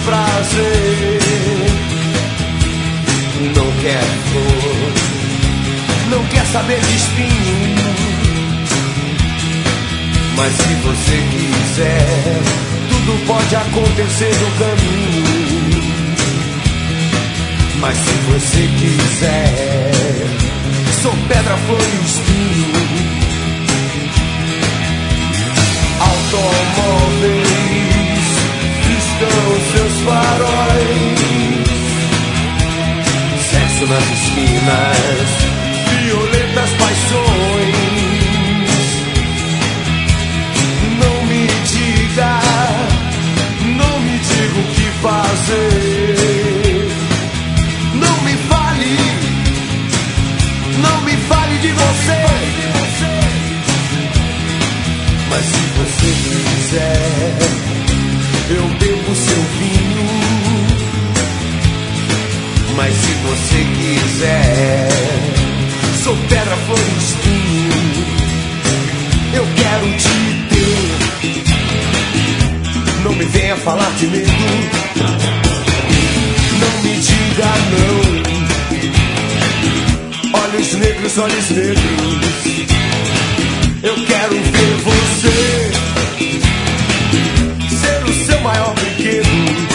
prazer. Não quer flor, não quer saber de espinho. Mas se você quiser, tudo pode acontecer no caminho. Mas se você quiser, sou pedra, flor e espinho. Automóveis estão seus faróis, sexo nas esquinas, violentas paixões. Não me diga o que fazer. Não me fale de você. Mas se você quiser, eu bebo seu vinho. Mas se você quiser, sou pedra, flor e espinho. Eu quero te ter. Não me venha falar de medo. Não me diga não. Olhos negros, olhos negros. Eu quero ver você ser o seu maior brinquedo,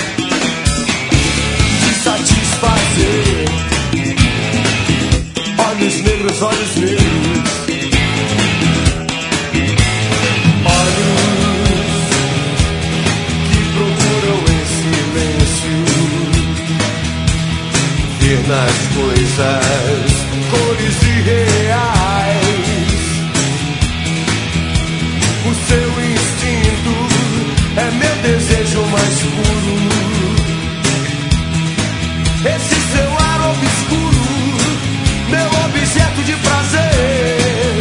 te satisfazer. Olhos negros, olhos negros. Olhos que procuram em silêncio ver nas coisas cores irreais. O seu instinto é meu desejo mais puro. Esse seu ar obscuro, meu objeto de prazer.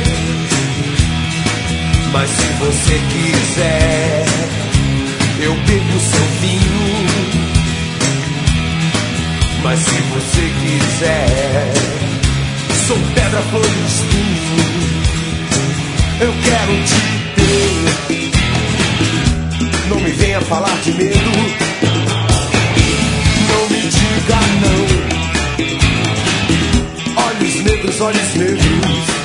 Mas se você quiser, eu bebo seu vinho. Mas se você quiser, sou pedra, flor e espinho. Eu quero te ter. Não me venha falar de medo. Não me diga não. Olhos negros, olhos negros.